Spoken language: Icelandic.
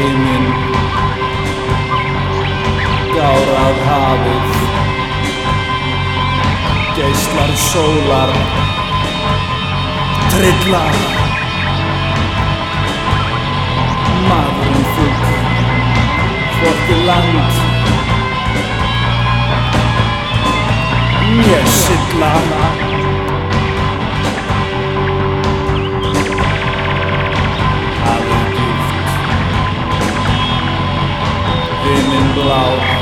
himinn, gárað hafið, geislar sólar, trillar, maðurinn fugl, hvorki land, né sylla. Hafið djúpt, himinn blár,